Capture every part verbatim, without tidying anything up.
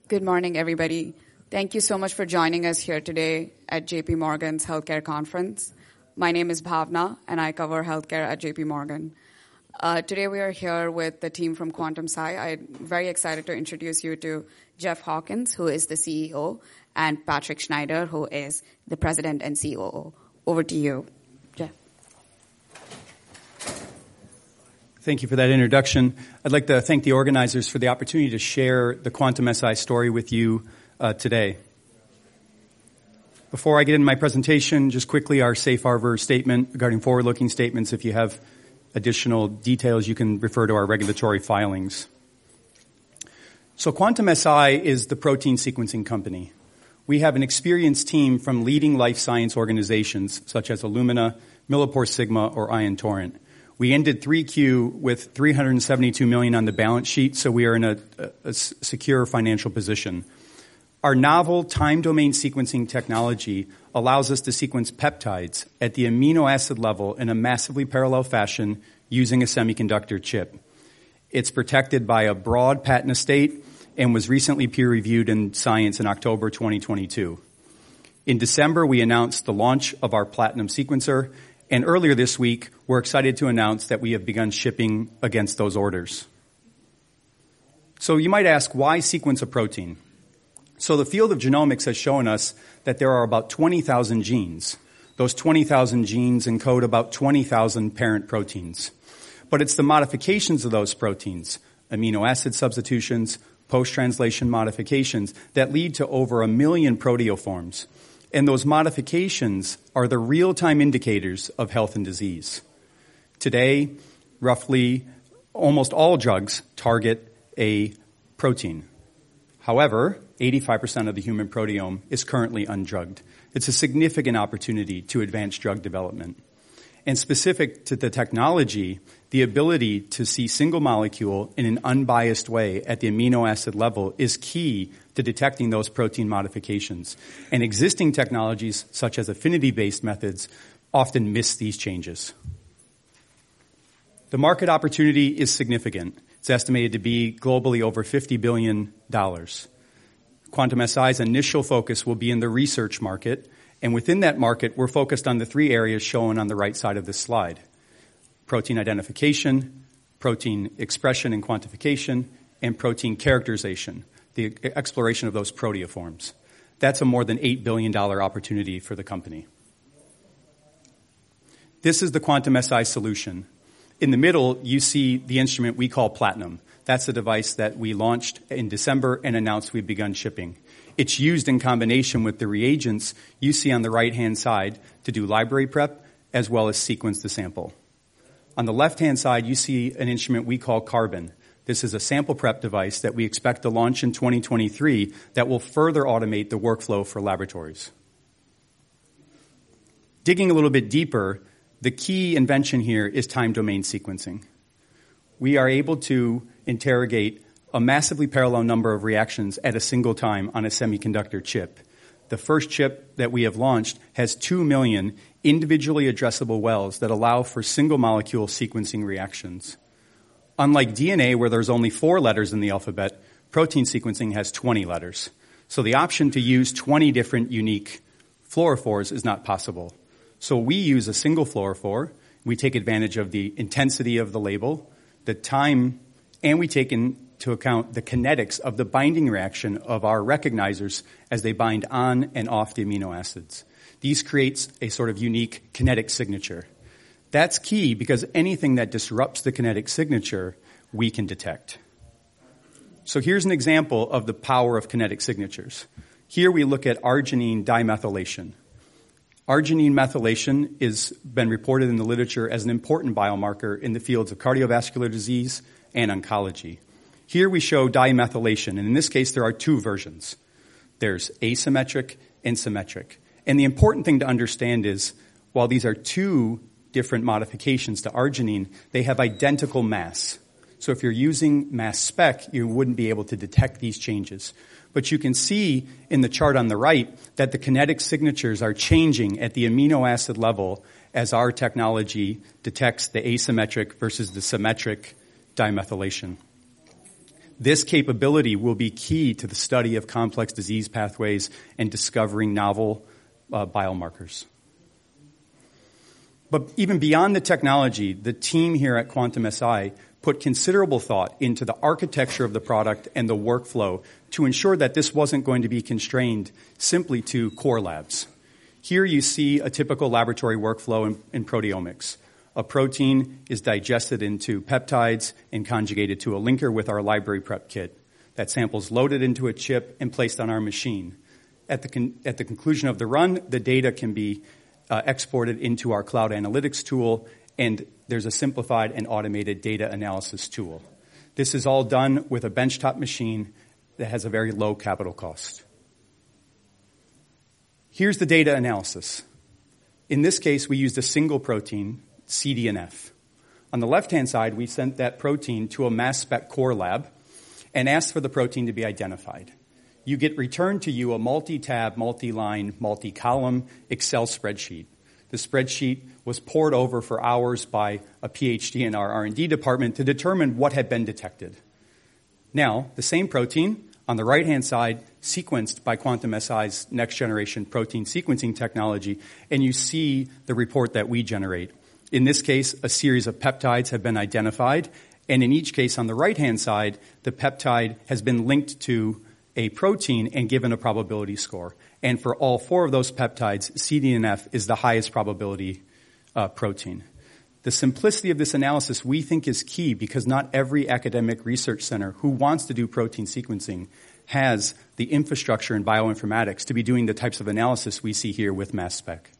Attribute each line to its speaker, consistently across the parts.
Speaker 1: Good morning, everybody. Thank you so much for joining us here today at J P Morgan's Healthcare Conference. My name is Bhavna, and I cover healthcare at J P Morgan. Uh, today we are here with the team from Quantum-Si. I'm very excited to introduce you to Jeff Hawkins, who is the C E O, and Patrick Schneider, who is the President and C O O. Over to you, Jeff.
Speaker 2: Thank you for that introduction. I'd like to thank the organizers for the opportunity to share the Quantum-Si story with you uh, today. Before I get into my presentation, just quickly our safe harbor statement regarding forward-looking statements. If you have additional details, you can refer to our regulatory filings. So Quantum-Si is the protein sequencing company. We have an experienced team from leading life science organizations such as Illumina, MilliporeSigma, or Ion Torrent. We ended three Q with three hundred seventy-two million dollars on the balance sheet, so we are in a, a, a secure financial position. Our novel time-domain sequencing technology allows us to sequence peptides at the amino acid level in a massively parallel fashion using a semiconductor chip. It's protected by a broad patent estate and was recently peer-reviewed in Science in October twenty twenty-two. In December, we announced the launch of our Platinum sequencer, and earlier this week, we're excited to announce that we have begun shipping against those orders. So you might ask, why sequence a protein? So the field of genomics has shown us that there are about twenty thousand genes. Those twenty thousand genes encode about twenty thousand parent proteins. But it's the modifications of those proteins, amino acid substitutions, post-translation modifications, that lead to over a million proteoforms. And those modifications are the real-time indicators of health and disease. Today, roughly almost all drugs target a protein. However, eighty-five percent of the human proteome is currently undrugged. It's a significant opportunity to advance drug development. And specific to the technology, the ability to see single molecule in an unbiased way at the amino acid level is key to detecting those protein modifications. And existing technologies, such as affinity-based methods, often miss these changes. The market opportunity is significant. It's estimated to be globally over fifty billion dollars. Quantum-Si's initial focus will be in the research market, and within that market, we're focused on the three areas shown on the right side of this slide: protein identification, protein expression and quantification, and protein characterization, the exploration of those proteoforms. That's a more than eight billion dollars opportunity for the company. This is the Quantum-Si solution. In the middle, you see the instrument we call Platinum. That's the device that we launched in December and announced we've begun shipping. It's used in combination with the reagents you see on the right-hand side to do library prep as well as sequence the sample. On the left-hand side, you see an instrument we call Carbon. This is a sample prep device that we expect to launch in twenty twenty-three that will further automate the workflow for laboratories. Digging a little bit deeper, the key invention here is time-domain sequencing. We are able to interrogate a massively parallel number of reactions at a single time on a semiconductor chip. The first chip that we have launched has two million individually addressable wells that allow for single molecule sequencing reactions. Unlike D N A, where there's only four letters in the alphabet, protein sequencing has twenty letters. So the option to use twenty different unique fluorophores is not possible. So we use a single fluorophore. We take advantage of the intensity of the label, the time, and we take into account the kinetics of the binding reaction of our recognizers as they bind on and off the amino acids. These creates a sort of unique kinetic signature. That's key because anything that disrupts the kinetic signature, we can detect. So here's an example of the power of kinetic signatures. Here we look at arginine dimethylation. Arginine methylation has been reported in the literature as an important biomarker in the fields of cardiovascular disease and oncology. Here we show dimethylation, and in this case there are two versions. There's asymmetric and symmetric. And the important thing to understand is, while these are two different modifications to arginine, they have identical mass. So if you're using mass spec, you wouldn't be able to detect these changes. But you can see in the chart on the right that the kinetic signatures are changing at the amino acid level as our technology detects the asymmetric versus the symmetric dimethylation. This capability will be key to the study of complex disease pathways and discovering novel uh, biomarkers. But even beyond the technology, the team here at Quantum-Si put considerable thought into the architecture of the product and the workflow to ensure that this wasn't going to be constrained simply to core labs. Here you see a typical laboratory workflow in, in proteomics. A protein is digested into peptides and conjugated to a linker with our library prep kit. That sample is loaded into a chip and placed on our machine. At the, con- at the conclusion of the run, the data can be uh, exported into our cloud analytics tool, and there's a simplified and automated data analysis tool. This is all done with a benchtop machine that has a very low capital cost. Here's the data analysis. In this case, we used a single protein, C D N F. On the left-hand side, we sent that protein to a mass spec core lab and asked for the protein to be identified. You get returned to you a multi-tab, multi-line, multi-column Excel spreadsheet. The spreadsheet was pored over for hours by a PhD in our R and D department to determine what had been detected. Now, the same protein on the right-hand side, sequenced by Quantum-Si's next-generation protein sequencing technology, and you see the report that we generate. In this case, a series of peptides have been identified, and in each case on the right-hand side, the peptide has been linked to a protein and given a probability score. And for all four of those peptides, C D N F is the highest probability uh, protein. The simplicity of this analysis we think is key because not every academic research center who wants to do protein sequencing has the infrastructure in bioinformatics to be doing the types of analysis we see here with mass spec.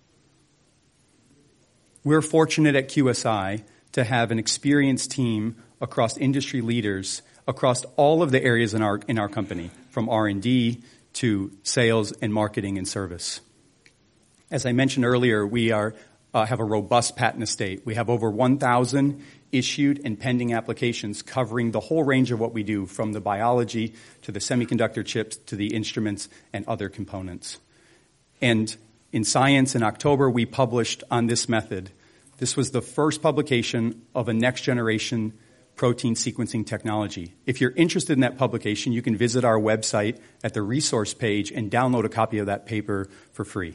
Speaker 2: We're fortunate at Q S I to have an experienced team across industry leaders across all of the areas in our in our company, from R and D to sales and marketing and service. As I mentioned earlier, we are uh, have a robust patent estate. We have over one thousand issued and pending applications covering the whole range of what we do, from the biology to the semiconductor chips to the instruments and other components. And in Science in October, we published on this method. This was the first publication of a next-generation protein sequencing technology. If you're interested in that publication, you can visit our website at the resource page and download a copy of that paper for free.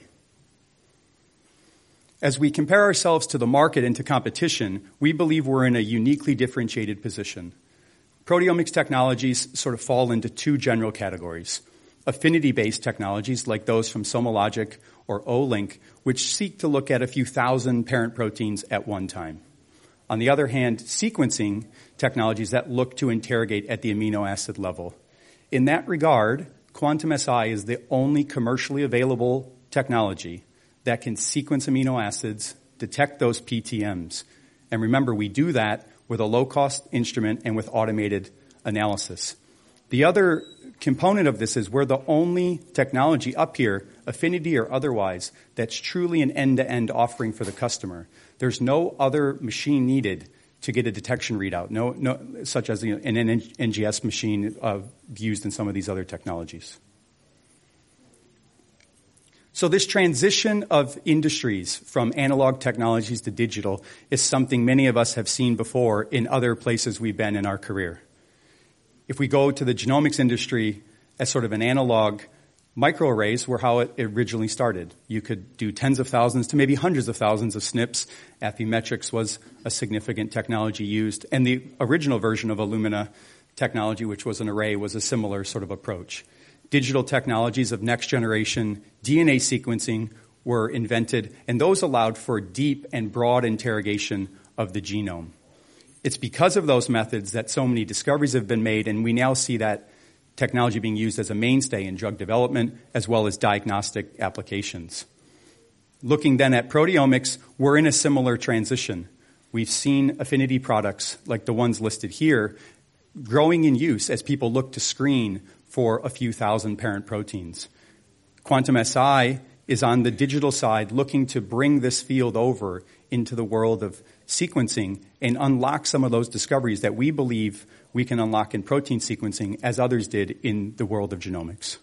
Speaker 2: As we compare ourselves to the market and to competition, we believe we're in a uniquely differentiated position. Proteomics technologies sort of fall into two general categories. Affinity-based technologies like those from SomaLogic or Olink, which seek to look at a few thousand parent proteins at one time. On the other hand, sequencing technologies that look to interrogate at the amino acid level. In that regard, Quantum-Si is the only commercially available technology that can sequence amino acids, detect those P T Ms. And remember, we do that with a low-cost instrument and with automated analysis. The other component of this is we're the only technology up here, affinity or otherwise, that's truly an end-to-end offering for the customer. There's no other machine needed to get a detection readout, no, no, such as you know, an N G S machine uh, used in some of these other technologies. So this transition of industries from analog technologies to digital is something many of us have seen before in other places we've been in our career. If we go to the genomics industry as sort of an analog, microarrays were how it originally started. You could do tens of thousands to maybe hundreds of thousands of S N Ps. Affymetrix was a significant technology used. And the original version of Illumina technology, which was an array, was a similar sort of approach. Digital technologies of next-generation D N A sequencing were invented, and those allowed for deep and broad interrogation of the genome. It's because of those methods that so many discoveries have been made, and we now see that technology being used as a mainstay in drug development as well as diagnostic applications. Looking then at proteomics, we're in a similar transition. We've seen affinity products like the ones listed here growing in use as people look to screen for a few thousand parent proteins. Quantum-Si is on the digital side looking to bring this field over into the world of sequencing and unlock some of those discoveries that we believe we can unlock in protein sequencing as others did in the world of genomics.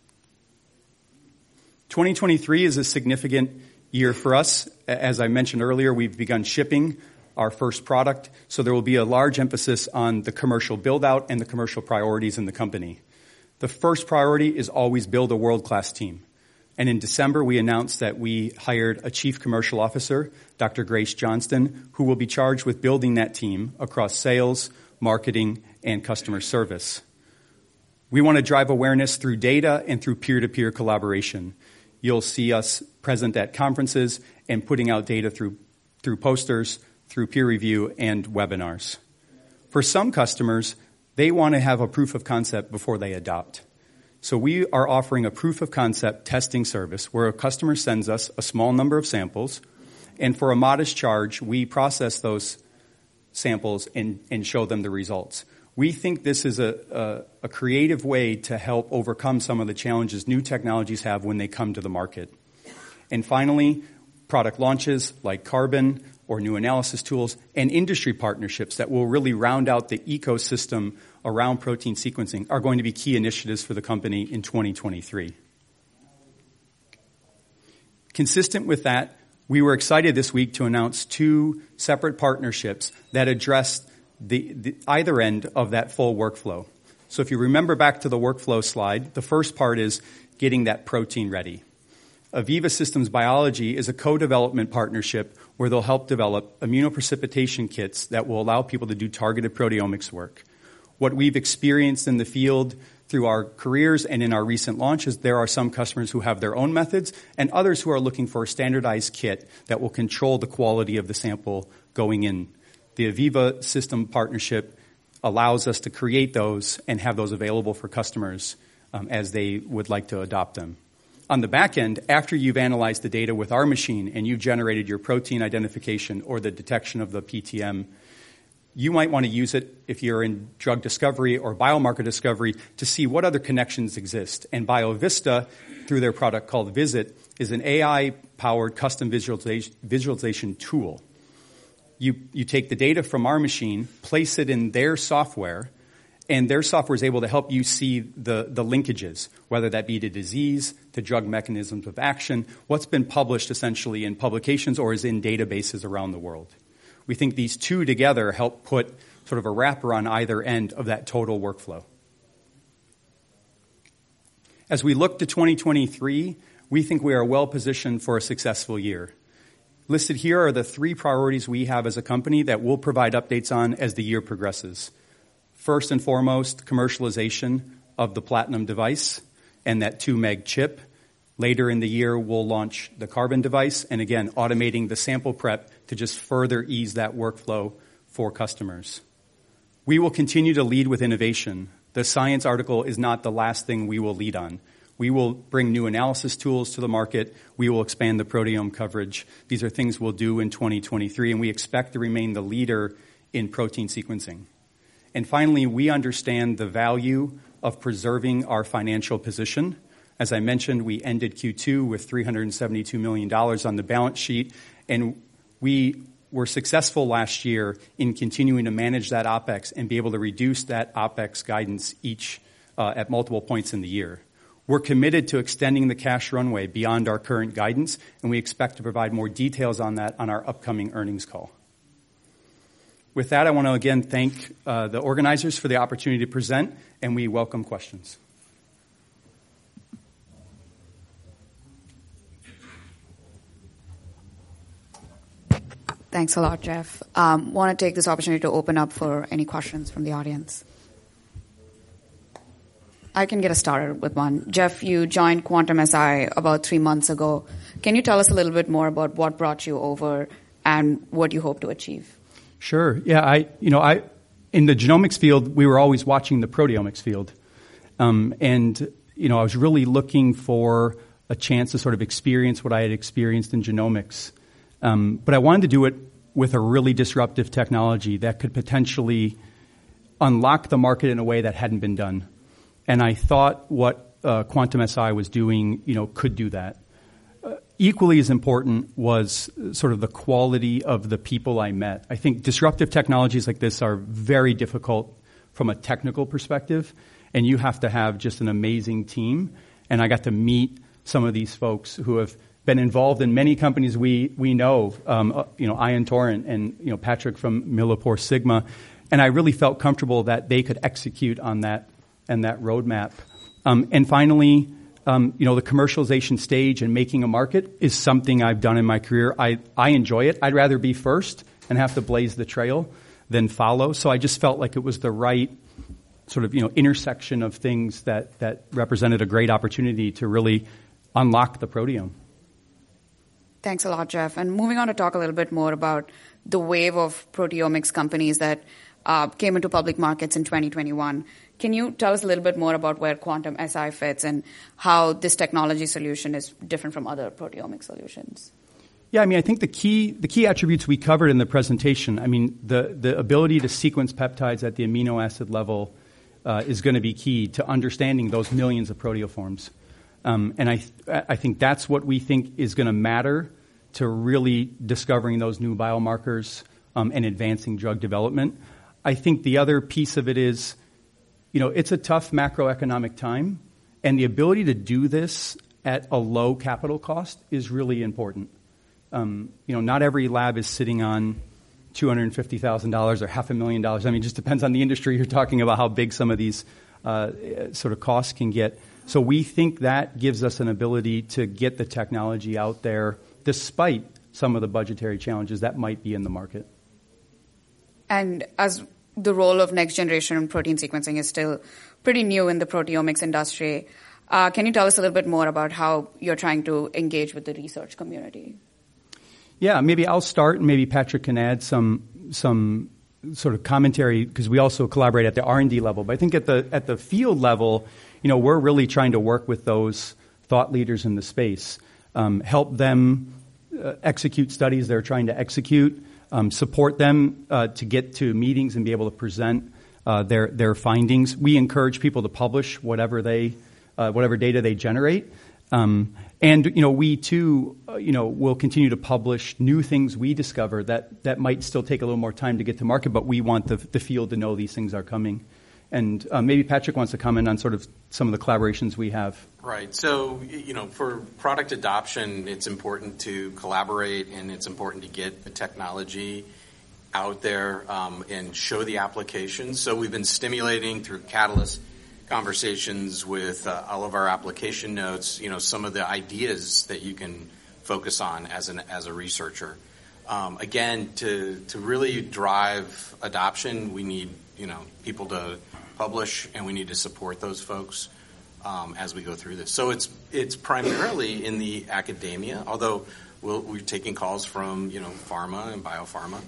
Speaker 2: twenty twenty-three is a significant year for us. As I mentioned earlier, we've begun shipping our first product, so there will be a large emphasis on the commercial build-out and the commercial priorities in the company. The first priority is always build a world-class team. And in December, we announced that we hired a chief commercial officer, Doctor Grace Johnston, who will be charged with building that team across sales, marketing, and customer service. We want to drive awareness through data and through peer-to-peer collaboration. You'll see us present at conferences and putting out data through, through posters, through peer review, and webinars. For some customers, they want to have a proof of concept before they adopt. So we are offering a proof of concept testing service where a customer sends us a small number of samples, and for a modest charge, we process those samples and, and show them the results. We think this is a, a, a creative way to help overcome some of the challenges new technologies have when they come to the market. And finally, product launches like Carbon or new analysis tools and industry partnerships that will really round out the ecosystem around protein sequencing are going to be key initiatives for the company in twenty twenty-three. Consistent with that, we were excited this week to announce two separate partnerships that addressed the, the either end of that full workflow. So if you remember back to the workflow slide, the first part is getting that protein ready. Aviva Systems Biology is a co-development partnership where they'll help develop immunoprecipitation kits that will allow people to do targeted proteomics work. What we've experienced in the field through our careers and in our recent launches, there are some customers who have their own methods and others who are looking for a standardized kit that will control the quality of the sample going in. The Aviva System partnership allows us to create those and have those available for customers um, as they would like to adopt them. On the back end, after you've analyzed the data with our machine and you've generated your protein identification or the detection of the P T M, you might want to use it if you're in drug discovery or biomarker discovery to see what other connections exist. And BioVista, through their product called Visit, is an A I-powered custom visualization, visualization tool. You, you take the data from our machine, place it in their software, and their software is able to help you see the, the linkages, whether that be to disease, to drug mechanisms of action, what's been published essentially in publications or is in databases around the world. We think these two together help put sort of a wrapper on either end of that total workflow. As we look to twenty twenty-three, we think we are well positioned for a successful year. Listed here are the three priorities we have as a company that we'll provide updates on as the year progresses. First and foremost, commercialization of the Platinum device and that two meg chip. Later in the year, we'll launch the Carbon device, and again, automating the sample prep to just further ease that workflow for customers. We will continue to lead with innovation. The Science article is not the last thing we will lead on. We will bring new analysis tools to the market. We will expand the proteome coverage. These are things we'll do in twenty twenty-three, and we expect to remain the leader in protein sequencing. And finally, we understand the value of preserving our financial position. As I mentioned, we ended Q two with three hundred seventy-two million dollars on the balance sheet, and we were successful last year in continuing to manage that OpEx and be able to reduce that OpEx guidance each uh, at multiple points in the year. We're committed to extending the cash runway beyond our current guidance, and we expect to provide more details on that on our upcoming earnings call. With that, I want to again thank uh, the organizers for the opportunity to present, and we welcome questions.
Speaker 1: Thanks a lot, Jeff. Um, want to take this opportunity to open up for any questions from the audience. I can get us started with one. Jeff, you joined Quantum-Si about three months ago. Can you tell us a little bit more about what brought you over and what you hope to achieve?
Speaker 2: Sure. Yeah, I, you know, I, in the genomics field, we were always watching the proteomics field. Um, and, you know, I was really looking for a chance to sort of experience what I had experienced in genomics. Um, but I wanted to do it with a really disruptive technology that could potentially unlock the market in a way that hadn't been done. And I thought what uh, Quantum-Si was doing, you know, could do that. Uh, equally as important was sort of the quality of the people I met. I think disruptive technologies like this are very difficult from a technical perspective, and you have to have just an amazing team. And I got to meet some of these folks who have been involved in many companies we we know, um, uh, you know, Ion Torrent and you know Patrick from Millipore Sigma, and I really felt comfortable that they could execute on that and that roadmap. Um, and finally, um, you know, the commercialization stage and making a market is something I've done in my career. I I enjoy it. I'd rather be first and have to blaze the trail than follow. So I just felt like it was the right sort of, you know, intersection of things that, that represented a great opportunity to really unlock the proteome.
Speaker 1: Thanks a lot, Jeff. And moving on to talk a little bit more about the wave of proteomics companies that uh, came into public markets in twenty twenty-one. Can you tell us a little bit more about where Quantum-Si fits and how this technology solution is different from other proteomic solutions?
Speaker 2: Yeah, I mean, I think the key the key attributes we covered in the presentation, I mean, the, the ability to sequence peptides at the amino acid level uh, is going to be key to understanding those millions of proteoforms. Um, and I, th- I think that's what we think is going to matter to really discovering those new biomarkers um, and advancing drug development. I think the other piece of it is, you know, it's a tough macroeconomic time, and the ability to do this at a low capital cost is really important. Um, you know, not every lab is sitting on two hundred fifty thousand dollars or half a million dollars. I mean, it just depends on the industry you're talking about, how big some of these uh, sort of costs can get. So we think that gives us an ability to get the technology out there despite some of the budgetary challenges that might be in the market.
Speaker 1: And as the role of next generation protein sequencing is still pretty new in the proteomics industry, uh, can you tell us a little bit more about how you're trying to engage with the research community?
Speaker 2: Yeah, maybe I'll start, and maybe Patrick can add some some sort of commentary, because we also collaborate at the R and D level. But I think at the at the field level, you know, we're really trying to work with those thought leaders in the space, um, help them uh, execute studies they're trying to execute, um, support them uh, to get to meetings and be able to present uh, their their findings. We encourage people to publish whatever they uh, whatever data they generate. Um, and, you know, we too, uh, you know, will continue to publish new things we discover that, that might still take a little more time to get to market, but we want the, the field to know these things are coming. And uh, maybe Patrick wants to comment on sort of some of the collaborations we have.
Speaker 3: Right. So, you know, for product adoption, it's important to collaborate, and it's important to get the technology out there um, and show the applications. So we've been stimulating through Catalyst conversations with uh, all of our application notes, you know, some of the ideas that you can focus on as an as a researcher. Um, again, to to really drive adoption, we need, you know, people to publish, and we need to support those folks um, as we go through this. So it's it's primarily in the academia, although we'll, we're taking calls from, you know, pharma and biopharma.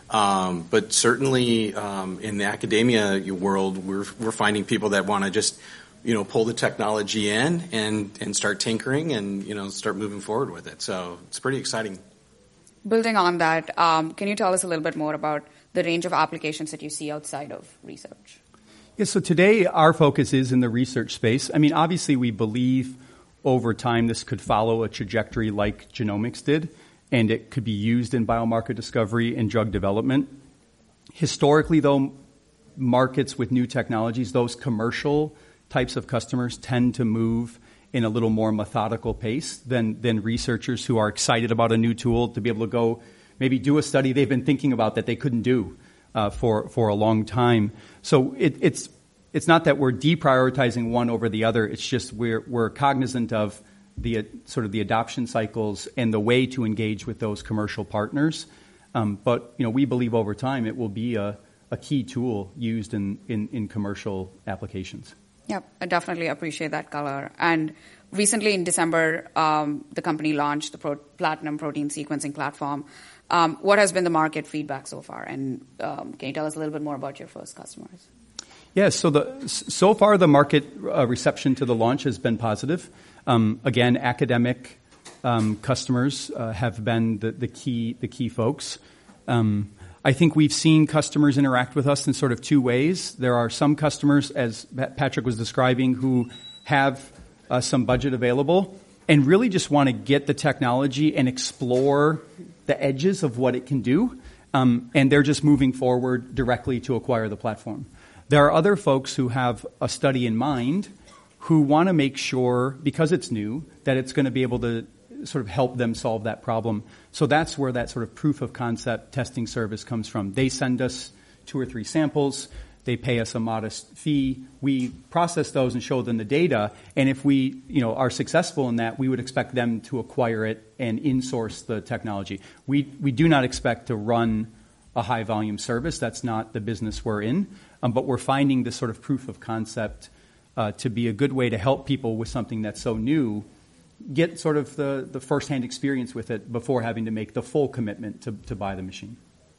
Speaker 3: Um, but certainly um, in the academia world, we're we're finding people that want to just, you know, pull the technology in and, and start tinkering and, you know, start moving forward with it. So it's pretty exciting.
Speaker 1: Building on that, um, can you tell us a little bit more about the range of applications that you see outside of research?
Speaker 2: Yeah, so today our focus is in the research space. I mean, obviously we believe over time this could follow a trajectory like genomics did, and it could be used in biomarker discovery and drug development. Historically, though, markets with new technologies, those commercial types of customers tend to move in a little more methodical pace than, than researchers who are excited about a new tool to be able to go maybe do a study they've been thinking about that they couldn't do uh, for, for a long time. So it, it's, it's not that we're deprioritizing one over the other. It's just we're, we're cognizant of the uh, sort of the adoption cycles and the way to engage with those commercial partners. Um, but, you know, we believe over time it will be a, a key tool used in, in, in commercial applications.
Speaker 1: Yep, I definitely appreciate that color. And recently in December, um, the company launched the Pro- Platinum Protein Sequencing Platform. Um, what has been the market feedback so far? And um, can you tell us a little bit more about your first customers?
Speaker 2: Yeah, so the so far the market uh, reception to the launch has been positive. Um, again, academic um, customers uh, have been the, the key the key folks. Um, I think we've seen customers interact with us in sort of two ways. There are some customers, as Patrick was describing, who have uh, some budget available and really just want to get the technology and explore the edges of what it can do, um, and they're just moving forward directly to acquire the platform. There are other folks who have a study in mind who want to make sure, because it's new, that it's going to be able to sort of help them solve that problem. So that's where that sort of proof of concept testing service comes from. They send us two or three samples. They pay us a modest fee. We process those and show them the data. And if we, you know, are successful in that, we would expect them to acquire it and in-source the technology. We we do not expect to run a high-volume service. That's not the business we're in. Um, but we're finding this sort of proof of concept uh, to be a good way to help people with something that's so new get sort of the, the first-hand experience with it before having to make the full commitment to, to buy the machine.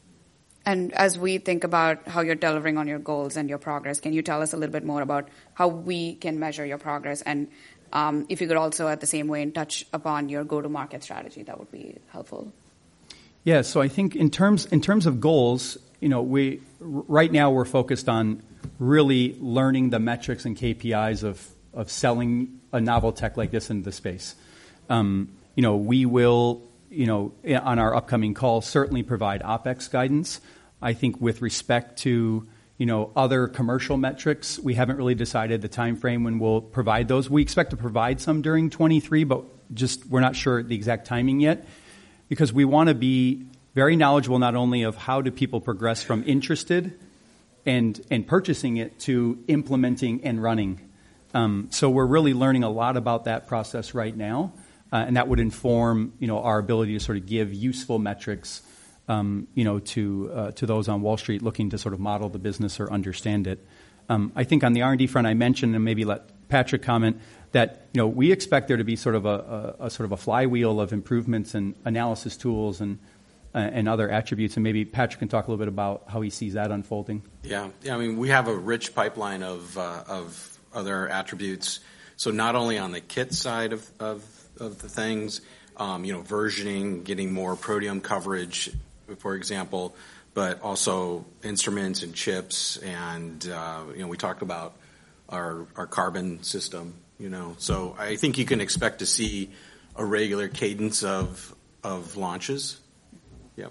Speaker 1: And as we think about how you're delivering on your goals and your progress, can you tell us a little bit more about how we can measure your progress? And um, if you could also, at the same way, touch upon your go-to-market strategy, that would be helpful.
Speaker 2: Yeah, so I think in terms in terms of goals, you know, we right now we're focused on really learning the metrics and K P Is of of selling a novel tech like this into the space. Um, you know, we will, you know, on our upcoming call, certainly provide OpEx guidance. I think with respect to, you know, other commercial metrics, we haven't really decided the time frame when we'll provide those. We expect to provide some during twenty-three, but just we're not sure the exact timing yet, because we want to be very knowledgeable not only of how do people progress from interested and and purchasing it to implementing and running. Um, so we're really learning a lot about that process right now, uh, and that would inform, you know, our ability to sort of give useful metrics, um, you know, to uh, to those on Wall Street looking to sort of model the business or understand it. Um, I think on the R and D front, I mentioned, and maybe let Patrick comment, that, you know, we expect there to be sort of a, a, a sort of a flywheel of improvements and analysis tools and uh, and other attributes. And maybe Patrick can talk a little bit about how he sees that unfolding.
Speaker 3: Yeah, yeah. I mean, we have a rich pipeline of uh, of other attributes. So not only on the kit side of of, of the things, um, you know, versioning, getting more proteome coverage, for example, but also instruments and chips, and uh, you know, we talked about our our carbon system. You know, so I think you can expect to see a regular cadence of of launches. Yep.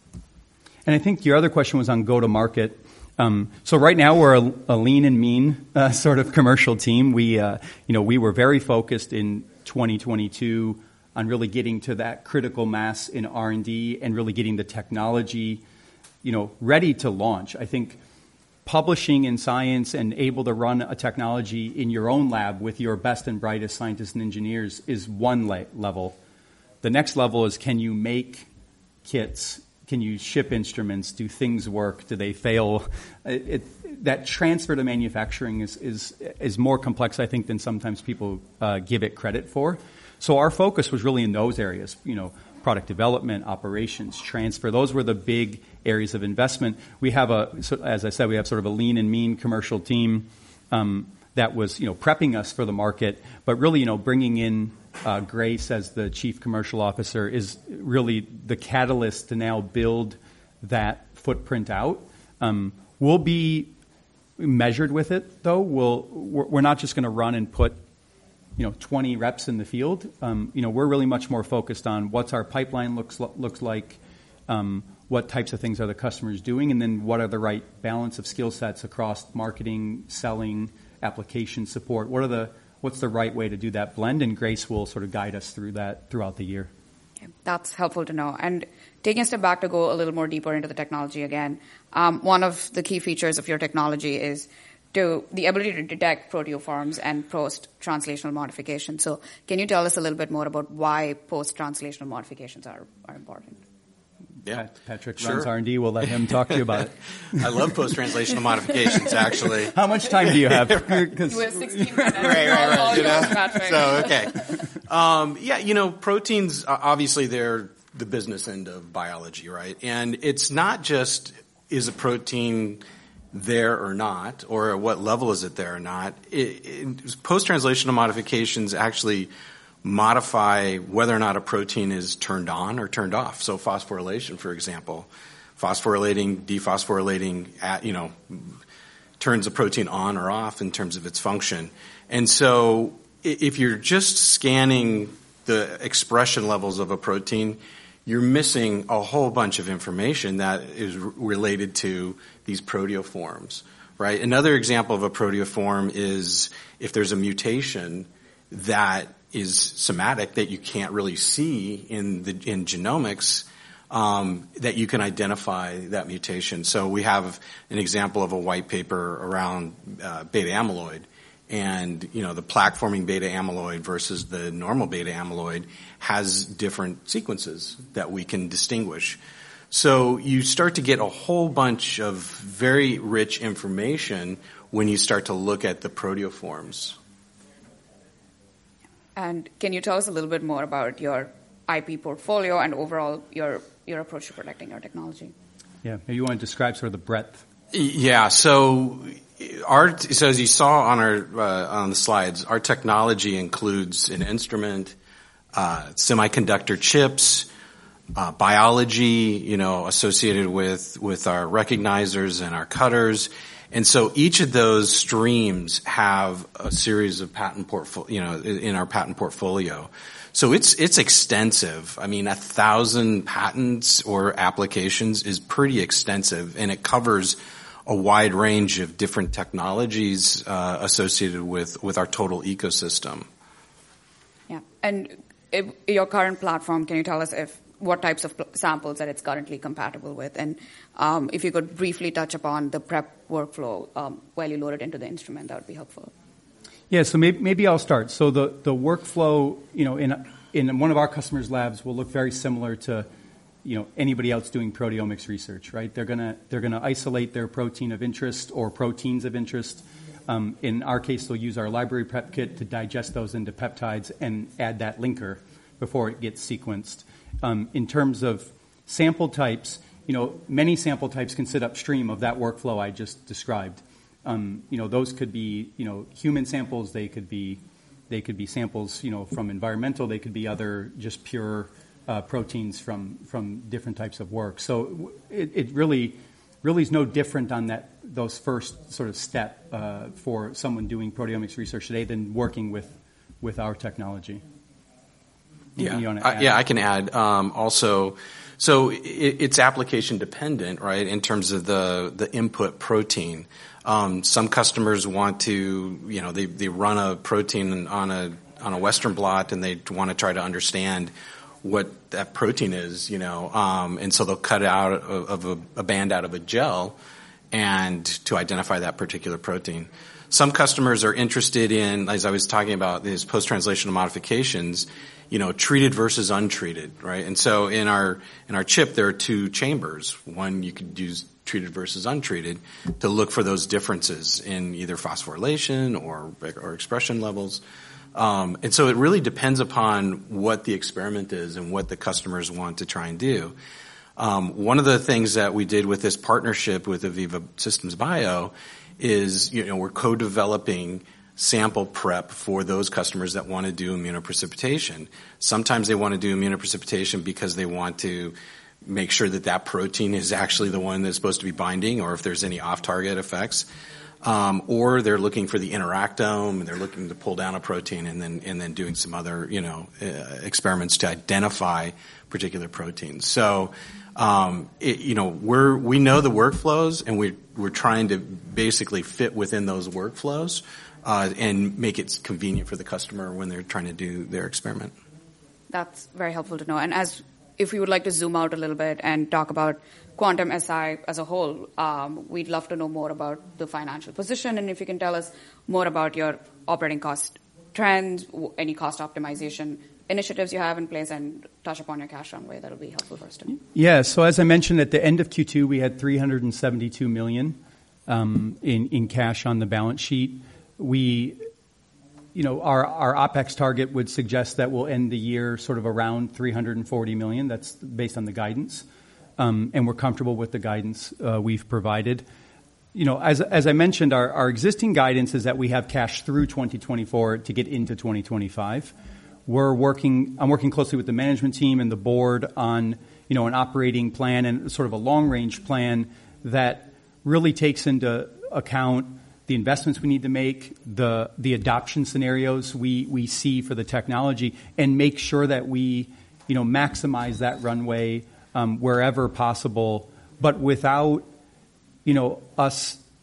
Speaker 2: And I think your other question was on go-to-market. Um, so right now we're a, a lean and mean uh, sort of commercial team. We, uh, you know, we were very focused in twenty twenty-two on really getting to that critical mass in R and D and really getting the technology, you know, ready to launch. I think publishing in science and able to run a technology in your own lab with your best and brightest scientists and engineers is one le- level. The next level is, can you make kits? Can you ship instruments? Do things work? Do they fail? It, it, that transfer to manufacturing is, is is more complex, I think, than sometimes people uh, give it credit for. So our focus was really in those areas, you know, product development, operations, transfer. Those were the big areas of investment. We have a, so as I said, we have sort of a lean and mean commercial team um, that was, you know, prepping us for the market, but really, you know, bringing in uh, Grace as the chief commercial officer is really the catalyst to now build that footprint out. Um, we'll be measured with it, though. We'll, we're, we're not just going to run and put, you know, twenty reps in the field. Um, you know, we're really much more focused on what's our pipeline looks looks like, um, what types of things are the customers doing, and then what are the right balance of skill sets across marketing, selling, application support. What are the what's the right way to do that blend? And Grace will sort of guide us through that throughout the year.
Speaker 1: Okay, that's helpful to know. And taking a step back to go a little more deeper into the technology again, um, one of the key features of your technology is to the ability to detect proteoforms and post-translational modifications. So can you tell us a little bit more about why post-translational modifications are, are important?
Speaker 3: Yeah,
Speaker 2: Patrick
Speaker 3: sure.
Speaker 2: runs R and D. We'll let him talk to you about it.
Speaker 3: I love post-translational modifications, actually.
Speaker 2: How much time do you have?
Speaker 1: We have sixteen minutes.
Speaker 3: Right, right, right. You know?
Speaker 1: Patrick.
Speaker 3: So, okay. Um, yeah, you know, proteins, obviously, they're the business end of biology, right? And it's not just, is a protein there or not, or at what level is it there or not. It, it, post-translational modifications actually modify whether or not a protein is turned on or turned off. So phosphorylation, for example, phosphorylating, dephosphorylating, at, you know, turns a protein on or off in terms of its function. And so if you're just scanning the expression levels of a protein, you're missing a whole bunch of information that is r- related to these proteoforms, right? Another example of a proteoform is if there's a mutation that is somatic that you can't really see in the in genomics, um, that you can identify that mutation. So we have an example of a white paper around uh, beta amyloid, and you know the plaque-forming beta amyloid versus the normal beta amyloid has different sequences that we can distinguish. So you start to get a whole bunch of very rich information when you start to look at the proteoforms.
Speaker 1: And can you tell us a little bit more about your I P portfolio and overall your your approach to protecting your technology?
Speaker 2: Yeah, maybe you want to describe sort of the breadth.
Speaker 3: Yeah, so our so as you saw on our uh, on the slides, our technology includes an instrument, uh, semiconductor chips, uh, biology, you know, associated with with our recognizers and our cutters. And so each of those streams have a series of patent portfolio, you know, in our patent portfolio. So it's it's extensive. I mean, a thousand patents or applications is pretty extensive, and it covers a wide range of different technologies uh, associated with with our total ecosystem.
Speaker 1: Yeah, and if, your current platform, can you tell us if what types of samples that it's currently compatible with, and um, if you could briefly touch upon the prep workflow um, while you load it into the instrument, that would be helpful.
Speaker 2: Yeah, so maybe, maybe I'll start. So the, the workflow, you know, in in one of our customers' labs will look very similar to, you know, anybody else doing proteomics research, right? They're gonna they're gonna isolate their protein of interest or proteins of interest. Um, in our case, they'll use our library prep kit to digest those into peptides and add that linker before it gets sequenced. Um, in terms of sample types, you know, many sample types can sit upstream of that workflow I just described. Um, you know, those could be, you know, human samples. They could be, they could be samples, you know, from environmental. They could be other just pure uh, proteins from from different types of work. So it, it really, really is no different on that those first sort of step uh, for someone doing proteomics research today than working with with our technology.
Speaker 3: Yeah, I, yeah, I can add um, also. So it, it's application dependent, right? In terms of the the input protein. Um, some customers want to, you know, they, they run a protein on a on a Western blot, and they want to try to understand what that protein is, you know, um, and so they'll cut out of, of a, a band out of a gel, and to identify that particular protein. Some customers are interested in, as I was talking about, these post-translational modifications, you know, treated versus untreated, right? And so in our in our chip, there are two chambers. One you could use treated versus untreated to look for those differences in either phosphorylation or or expression levels. Um, and so it really depends upon what the experiment is and what the customers want to try and do. Um, one of the things that we did with this partnership with Aviva Systems Bio is, you know, we're co-developing sample prep for those customers that want to do immunoprecipitation. Sometimes they want to do immunoprecipitation because they want to make sure that that protein is actually the one that's supposed to be binding, or if there's any off-target effects. Um, or they're looking for the interactome, and they're looking to pull down a protein and then and then doing some other, you know, uh, experiments to identify particular proteins. So, um, it, you know, we're we know the workflows, and we're we're trying to basically fit within those workflows uh, and make it convenient for the customer when they're trying to do their experiment.
Speaker 1: That's very helpful to know. And as if we would like to zoom out a little bit and talk about Quantum-Si as a whole, um, we'd love to know more about the financial position, and if you can tell us more about your operating cost trends, any cost optimization initiatives you have in place, and touch upon your cash runway. That'll be helpful for us to know.
Speaker 2: Yeah, so as I mentioned, at the end of Q two, we had three hundred seventy-two million dollars um, in, in cash on the balance sheet. We, you know, our, our OPEX target would suggest that we'll end the year sort of around three hundred forty million dollars. That's based on the guidance. Um, and we're comfortable with the guidance uh, we've provided. You know, as as I mentioned, our, our existing guidance is that we have cash through twenty twenty-four to get into twenty twenty-five. We're working. I'm working closely with the management team and the board on, you know, an operating plan and sort of a long range plan that really takes into account the investments we need to make, the the adoption scenarios we we see for the technology, and make sure that we, you know, maximize that runway Um, wherever possible, but without, you know, us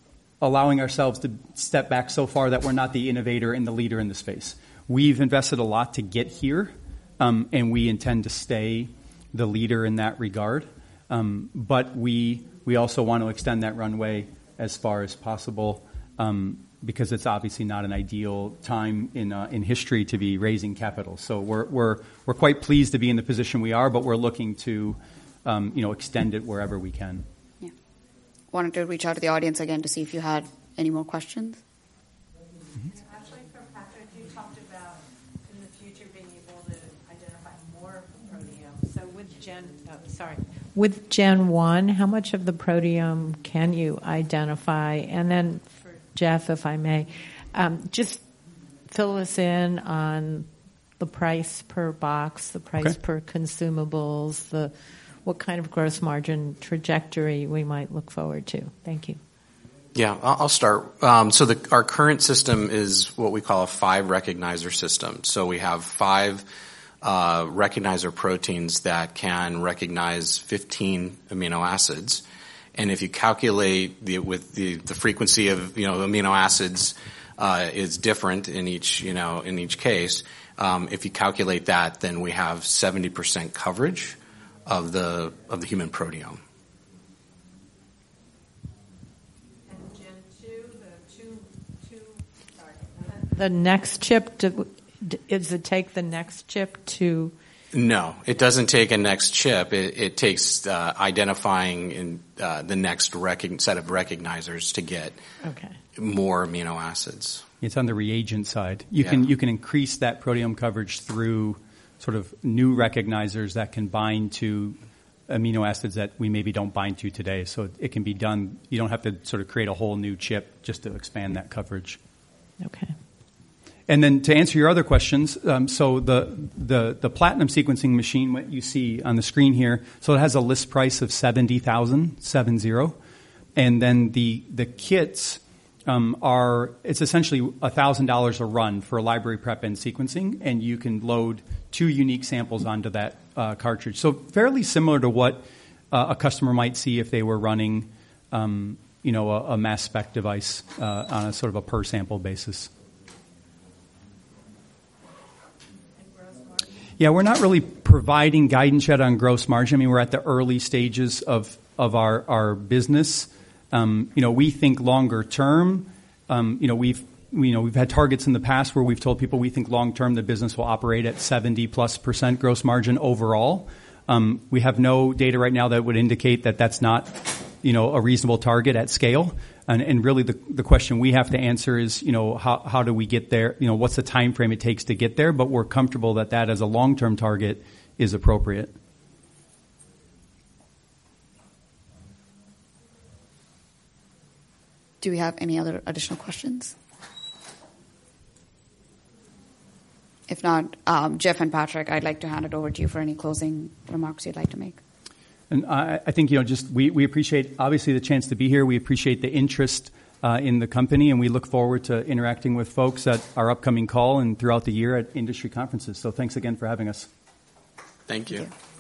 Speaker 2: allowing ourselves to step back so far that we're not the innovator and the leader in the space. We've invested a lot to get here, um, and we intend to stay the leader in that regard. Um, but we we also want to extend that runway as far as possible, um, because it's obviously not an ideal time in uh, in history to be raising capital. So we're we're we're quite pleased to be in the position we are, but we're looking to um, you know extend it wherever we can.
Speaker 1: Yeah. Wanted to reach out to the audience again to see if you had any more questions.
Speaker 4: Mm-hmm. Actually, for Patrick, you talked about in the future being able to identify more proteome. So with Gen, oh, sorry, with Gen one, how much of the proteome can you identify? And then for Jeff, if I may, um, just fill us in on the price per box, the price
Speaker 2: okay.
Speaker 4: per consumables, the what kind of gross margin trajectory we might look forward to. Thank you.
Speaker 3: Yeah, I'll start. Um, so the, our current system is what we call a five recognizer system. So we have five uh, recognizer proteins that can recognize fifteen amino acids. And if you calculate the, with the, the frequency of, you know, amino acids uh, is different in each, you know, in each case. Um, if you calculate that, then we have seventy percent coverage of the of the human proteome.
Speaker 4: The next chip, to, does it take the next chip to?
Speaker 3: No, it doesn't take a next chip. It, it takes uh, identifying in, uh, the next rec- set of recognizers to get
Speaker 4: okay.
Speaker 3: more amino acids.
Speaker 2: It's on the reagent side. You
Speaker 3: yeah.
Speaker 2: can you can increase that proteome coverage through sort of new recognizers that can bind to amino acids that we maybe don't bind to today. So it can be done. You don't have to sort of create a whole new chip just to expand that coverage.
Speaker 4: Okay.
Speaker 2: And then to answer your other questions, um, so the, the the platinum sequencing machine, what you see on the screen here, so it has a list price of seventy thousand, seven zero, and then the the kits um, are it's essentially a thousand dollars a run for library prep and sequencing, and you can load two unique samples onto that uh, cartridge. So fairly similar to what uh, a customer might see if they were running, um, you know, a, a mass spec device uh, on a sort of a per sample basis. Yeah, we're not really providing guidance yet on gross margin. I mean, we're at the early stages of of our our business. Um, you know, we think longer term. Um, you know, we've you know we've had targets in the past where we've told people we think long term the business will operate at seventy plus percent gross margin overall. Um, we have no data right now that would indicate that that's not you know a reasonable target at scale. And, and really, the the question we have to answer is, you know, how how do we get there? You know, what's the time frame it takes to get there? But we're comfortable that that as a long term target is appropriate.
Speaker 1: Do we have any other additional questions? If not, um, Jeff and Patrick, I'd like to hand it over to you for any closing remarks you'd like to make.
Speaker 2: And I, I think, you know, just we, we appreciate, obviously, the chance to be here. We appreciate the interest uh, in the company, and we look forward to interacting with folks at our upcoming call and throughout the year at industry conferences. So thanks again for having us.
Speaker 3: Thank you.
Speaker 1: Thank you.